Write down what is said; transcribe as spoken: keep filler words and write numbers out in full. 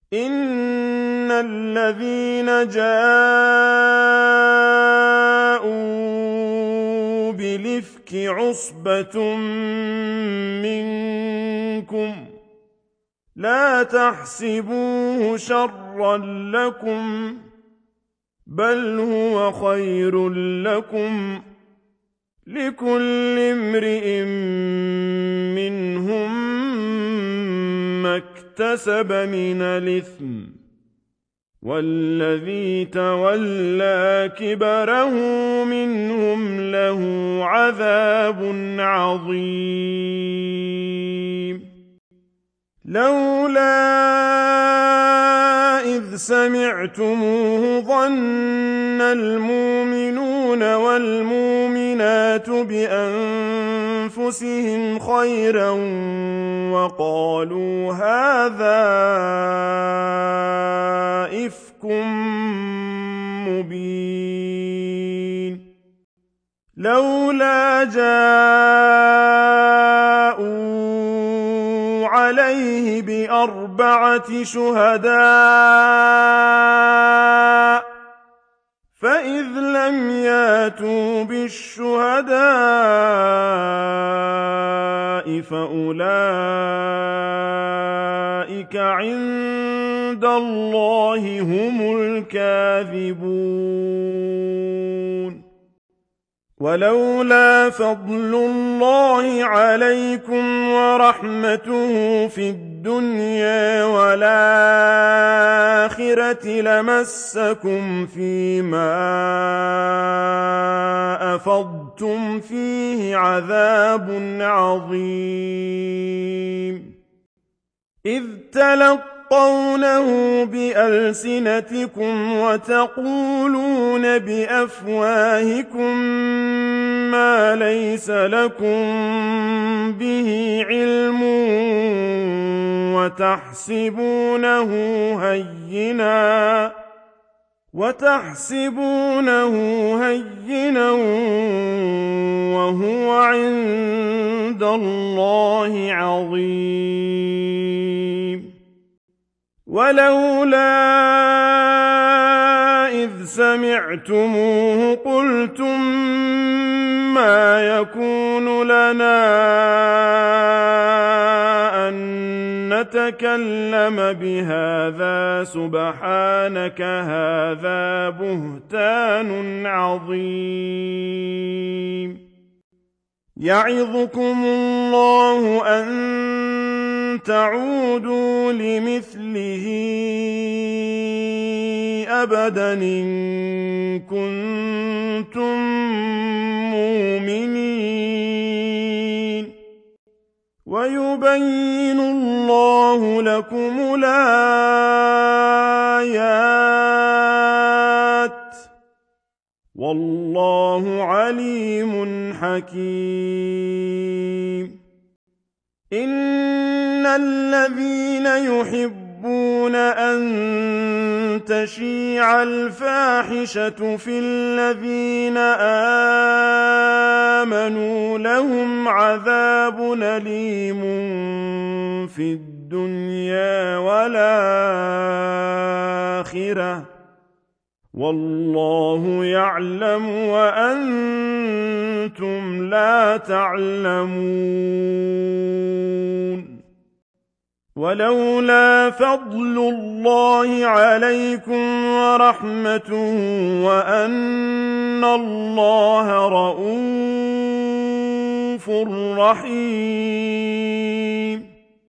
إِنَّ الَّذِينَ جَاءُوا بِالْإِفْكِ عُصْبَةٌ مِّنكُمْ ۚ لَا تَحْسَبُوهُ شَرًّا لَّكُم ۖ بَلْ هُوَ خَيْرٌ لَّكُمْ ۚ لِكُلِّ امْرِئٍ مِّنْهُم مَّا اكْتَسَبَ مِنَ الْإِثْمِ ۚ وَالَّذِي تَوَلَّىٰ كِبْرَهُ مِنْهُمْ لَهُ عَذَابٌ عَظِيمٌ لَّوْلَا إِذْ سَمِعْتُمُوهُ ظَنَّ الْمُؤْمِنُونَ وَالْمُؤْمِنَاتُ بِأَنفُسِهِمْ خَيْرًا وَقَالُوا هَٰذَا إِفْكٌ مُّبِينٌ لَّوْلَا جَاءُوا عَلَيْهِ بِأَرْبَعَةِ شُهَدَاءَ ۚ فَإِذْ لَمْ يَأْتُوا بِالشُّهَدَاءِ فَأُولَٰئِكَ عِندَ اللَّهِ هُمُ الْكَاذِبُونَ وَلَوْلَا فَضْلُ اللَّهِ عَلَيْكُمْ وَرَحْمَتُهُ فِي الدُّنْيَا وَالْآخِرَةِ لَمَسَّكُمْ فِي مَا أَفَضْتُمْ فِيهِ عَذَابٌ عَظِيمٌ إِذْ تَلَقَّوْنَهُ بِأَلْسِنَتِكُمْ وَتَقُولُونَ بِأَفْوَاهِكُم مَّا لَيْسَ لَكُم بِهِ عِلْمٌ وَتَحْسَبُونَهُ هَيِّنًا وَتَحْسَبُونَهُ هَيِّنًا وَهُوَ عِندَ اللَّهِ عَظِيمٌ وَلَوْلَا إِذْ سَمِعْتُمُوهُ قُلْتُم مَّا يَكُونُ لَنَا أَن نَّتَكَلَّمَ بِهَٰذَا سُبْحَانَكَ هَٰذَا بُهْتَانٌ عَظِيمٌ يَعِظُكُمُ اللَّهُ أَن تَعُودُوا لِمِثْلِهِ أَبَدًا إِن كُنتُم مُّؤْمِنِينَ وَيُبَيِّنُ اللَّهُ لَكُمُ الْآيَاتِ ۚ وَاللَّهُ عَلِيمٌ حَكِيمٌ إِنَّ الَّذِينَ يُحِبُّونَ أَن تَشِيعَ الْفَاحِشَةُ فِي الَّذِينَ آمَنُوا لَهُمْ عَذَابٌ أَلِيمٌ فِي الدُّنْيَا وَالْآخِرَةِ ۚ وَاللَّهُ يَعْلَمُ وَأَنتُمْ لَا تَعْلَمُونَ وَلَوْلَا فَضْلُ اللَّهِ عَلَيْكُمْ وَرَحْمَتُهُ وَأَنَّ اللَّهَ رَءُوفٌ رَّحِيمٌ